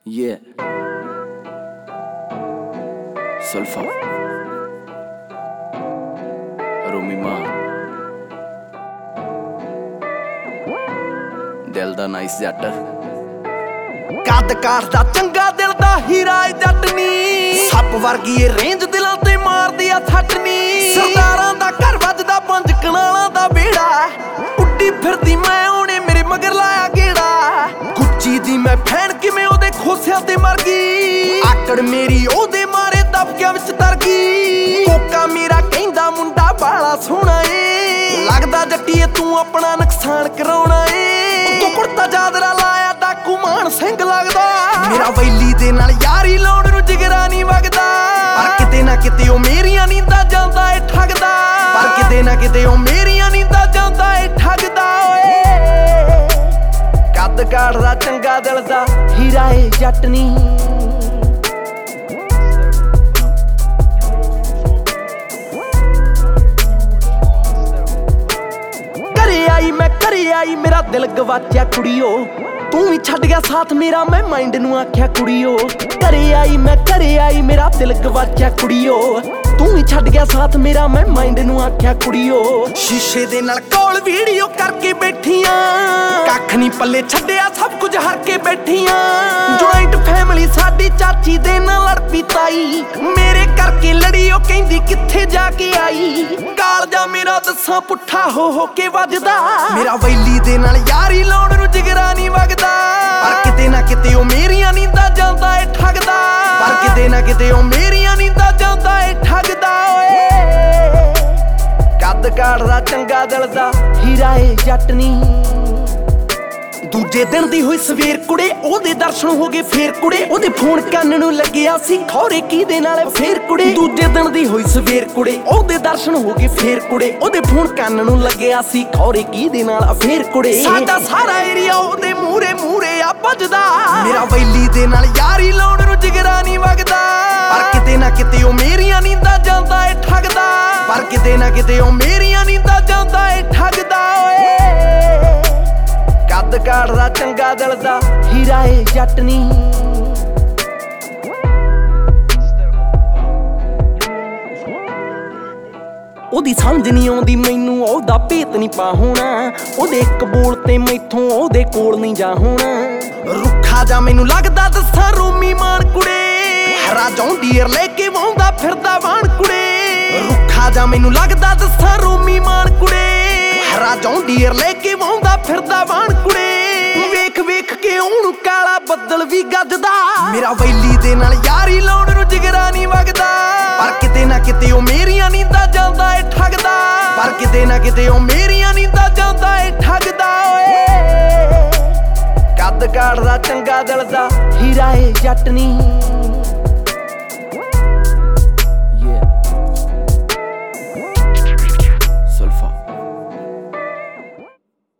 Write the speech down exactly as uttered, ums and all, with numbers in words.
Yeah. Sulfa. Romi ਮਾਂ ਦਿਲ ਦਾ nice ਜੱਟ ਕੱਦ ਕਾਠਦਾ ਚੰਗਾ ਦਿਲ ਦਾ ਹੀਰਾ ਏ ਜੱਟ ਨੀ ਸੱਪ ਵਰਗੀ ਏ ਰੇਂਜ ਦਿਲਾਂ ਤੇ ਮਾਰਦੀ ਆ ਛੱਟ ਨੀ ਸਰਦਾਰਾਂ ਦਾ ਘਰ ਵੱਜਦਾ ਪੰਜ ਕਨਾਲਾਂ ਦਾ ਵਿਹੜਾ ਉੱਡੀ ਫਿਰਦੀ ਮੈਂ ਉਹਨੇ ਮੇਰੇ ਮਗਰ ਲਾਇਆ ਗੇੜਾ ਗੁੱਚੀ ਦੀ ਮੈਂ ਫੈਨ ਕਿਵੇਂ ਉਹਦੇ ਖੋਸਿਆਂ ਤੇ ਮਰ ਗਈ ਆਕੜ ਮੇਰੀ ਉਹਦੇ ਮਾਰੇ ਦਬਕਿਆਂ ਵਿੱਚ ਤਰ ਗਈ ਕੋਕਾ ਮੇਰਾ ਕਹਿੰਦਾ ਮੁੰਡਾ ਬਾਲਾ ਸੋਹਣਾ ਏ ਲੱਗਦਾ ਜੱਟੀਏ ਤੂੰ ਆਪਣਾ ਨੁਕਸਾਨ ਕਰਾਉਣਾ ਏ ਤੂੰ ਕੁੜਤਾ ਚਾਦਰਾ ਲਾਇਆ ਡਾਕੂ ਮਾਨ ਸਿੰਘ ਲੱਗਦਾ ਮੇਰਾ ਵੈਲੀ ਦੇ ਨਾਲ ਯਾਰੀ ਲਾਉਣ ਨੂੰ ਜਿਗਰਾ ਨਹੀਂ ਵਗਦਾ ਪਰ ਕਿਤੇ ਨਾ ਕਿਤੇ ਉਹ ਮੇਰੀਆਂ ਨੀਂਦਾਂ ਜਾਂਦਾ ਏ ਠੱਗਦਾ ਪਰ ਕਿਤੇ ਨਾ ਕਿਤੇ ਉਹ ਮੇਰੀਆਂ ਨੀਂਦਾਂ ਜਾਂਦਾ ਏ ਠੱਗਦਾ ਓਏ ਕੱਦ ਕਾਠਦਾ ਚੰਗਾ ਦਿਲ ਦਾ ਹੀਰਾ ਏ ਜੱਟ ਨੀ ਘਰੇ ਆਈ ਮੈਂ ਘਰੇ ਆਈ ਮੇਰਾ ਦਿਲ ਗਵਾਚਿਆ ਕੁੜੀਓ ਤੂੰ ਵੀ ਛੱਡ ਗਿਆ ਸਾਥ ਮੇਰਾ ਮੈਂ ਮਾਈਂਡ ਨੂੰ ਆਖਿਆ ਕੁੜੀਓ ਘਰੇ ਆਈ ਮੈਂ ਘਰੇ ਆਈ ਮੇਰਾ ਦਿਲ ਗਵਾਚਿਆ ਕੁੜੀਓ ਤੂੰ ਵੀ ਛੱਡ ਗਿਆ ਸਾਥ ਮੇਰਾ ਮੈਂ ਮਾਈਂਡ ਨੂੰ ਆਖਿਆ ਕੁੜੀਓ ਸ਼ੀਸ਼ੇ ਦੇ ਨਾਲ ਕੋਲ ਵੀਡੀਓ ਕਰਕੇ ਬੈਠੀਆਂ ਕੱਖ ਨਹੀਂ ਪੱਲੇ ਛੱਡਿਆ ਸਭ ਕੁਝ ਹਰ ਕੇ ਬੈਠੀਆਂ ਜੁਆਇੰਟ ਫੈਮਿਲੀ ਸਾਡੀ ਚਾਚੀ ਦੇ ਨਾਲ ਲੜ ਪਈ ਤਾਈ ਮੇਰੇ ਕਰਕੇ ਲੜੀ ਉਹ ਕਹਿੰਦੀ ਕਿੱਥੇ ਜਾ ਕੇ ਆਈ ਕਾਲਜਾ ਮੇਰਾ ਦੱਸਾਂ ਪੁੱਠਾ ਹੋ ਹੋ ਕੇ ਵੱਜਦਾ ਮੇਰਾ ਵੈਲੀ ਦੇ ਨਾਲ ਯਾਰੀ ਲਾਉਣ ਨੂੰ ਜਿਗਰਾ ਨਹੀਂ ਵਗਦਾ ਪਰ ਕਿਤੇ ਨਾ ਕਿਤੇ ਉਹ ਮੇਰੀਆਂ ਨੀਂਦਾਂ ਜਾਂਦਾ ਏ ਠੱਗਦਾ ਪਰ ਕਿਤੇ ਨਾ ਕਿਤੇ ਉਹ ਮੇਰੀਆਂ ਨੀਂਦਾਂ ਜਾਂਦਾ ਏ ਠੱਗਦਾ ਓਏ ਕੱਦ ਕਾਠਦਾ ਚੰਗਾ ਦਿਲ ਦਾ ਹੀਰਾ ਏ ਜੱਟ ਨੀ ਦੂਜੇ ਦਿਨ ਦੀ ਹੋਈ ਸਵੇਰ ਕੁੜੇ ਉਹਦੇ ਦਰਸ਼ਨ ਹੋ ਗਏ ਫੇਰ ਕੁੜੇ ਉਹਦੇ ਫੋਨ ਕੰਨ ਨੂੰ ਲੱਗਿਆ ਸੀ ਖੌਰੇ ਕਿਹਦੇ ਨਾਲ ਫੇਰ ਕੁੜੇ ਦੂਜੇ ਦਿਨ ਦੀ ਹੋਈ ਸਵੇਰ ਕੁੜੇ ਉਹਦੇ ਦਰਸ਼ਨ ਹੋ ਗਏ ਫੇਰ ਕੁੜੇ ਉਹਦੇ ਫੋਨ ਕੰਨ ਨੂੰ ਲੱਗਿਆ ਸੀ ਖੌਰੇ ਕਿਹਦੇ ਨਾਲ ਫੇਰ ਕੁੜੇ ਸਾਡਾ ਸਾਰਾ ਏਰੀਆ ਉਹਦੇ ਮੂਰੇ ਮੂਰੇ ਆ ਭੱਜਦਾ ਮੇਰਾ ਵੈਲੀ ਦੇ ਨਾਲ ਯਾਰੀ ਲਾਉਣ ਨੂੰ ਜਿਗਰਾ ਨਹੀਂ ਵਗਦਾ ਪਰ ਕਿਤੇ ਨਾ ਕਿਤੇ ਉਹ ਮੇਰੀਆਂ ਨੀਂਦਾਂ ਜਾਂਦਾ ਏ ਠੱਗਦਾ ਪਰ ਕਿਤੇ ਨਾ ਕਿਤੇ ਉਹ ਮੇਰੀਆਂ ਨੀਂਦਾਂ ਜਾਂਦਾ ਏ ਠੱਗਦਾ ਓਏ ਕੱਦ ਕਾਠਦਾ ਚੰਗਾ ਦਿਲ ਦਾ ਹੀਰਾ ਏ ਜੱਟ ਨੀ ਉਹਦੀ ਸਮਝ ਨਹੀਂ ਆਉਂਦੀ ਮੈਨੂੰ ਉਹਦਾ ਭੇਤ ਨਹੀਂ ਪਾ ਹੋਣਾ ਉਹਦੇ ਇੱਕ ਬੋਲ ਤੇ ਮੈਥੋਂ ਉਹਦੇ ਕੋਲ ਨਹੀਂ ਜਾ ਹੋਣਾ ਰੁੱਖਾ ਜਾ ਮੈਨੂੰ ਲੱਗਦਾ ਦੱਸਾਂ ਰੋਮੀ ਮਾਨ ਕੁੜੇ ਹਰਾ ਜੌਂਡੀਅਰ ਲੈ ਕੇ ਵਾਉਂਦਾ ਫਿਰਦਾ ਵਾਣ ਕੁੜੇ ਰੁੱਖਾ ਜਾ ਮੈਨੂੰ ਲੱਗਦਾ ਦੱਸਾਂ ਰੋਮੀ ਮਾਨ ਕੁੜੇ ਹਰਾ ਜੌਂਡੀਅਰ ਲੈ ਕੇ ਵਾਉਂਦਾ ਫਿਰਦਾ ਵਾਣ ਕੁੜੇ ਵੇਖ ਵੇਖ ਕੇ ਉਹਨੂੰ ਕਾਲਾ ਬੱਦਲ ਵੀ ਗੱਜਦਾ ਮੇਰਾ ਵੈਲੀ ਦੇ ਨਾਲ ਯਾਰੀ ਲਾਉਣ ਨੂੰ ਜਿਗਰਾ ਨਹੀਂ ਵਗਦਾ ਪਰ ਕਿਤੇ ਨਾ ਕਿਤੇ ਉਹ ਮੇਰੀਆਂ ਨੀਂਦਾਂ ਜਾਂਦਾ ਏ ਠੱਗਦਾ ਪਰ ਕਿਤੇ ਨਾ ਕਿਤੇ ਉਹ ਮੇਰੀਆਂ ਨੀਂਦਾਂ ਜਾਂਦਾ ਏ ਠੱਗਦਾ ਓਏ ਕੱਦ ਕਾਠਦਾ ਚੰਗਾ ਦਿਲ ਦਾ ਹੀਰਾ ਏ ਜੱਟ ਨੀ